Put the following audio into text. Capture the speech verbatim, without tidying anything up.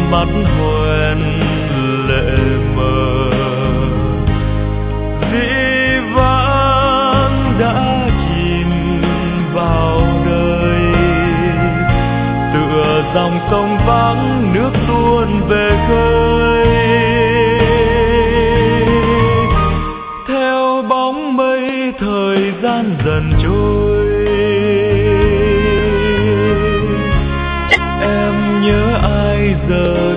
mắt hoen lệ mờ, dĩ vãng đã chìm vào đời, tựa dòng sông vắng nước tuôn về khơi. Theo bóng mây thời gian dần trôi, em nhớ ai giờ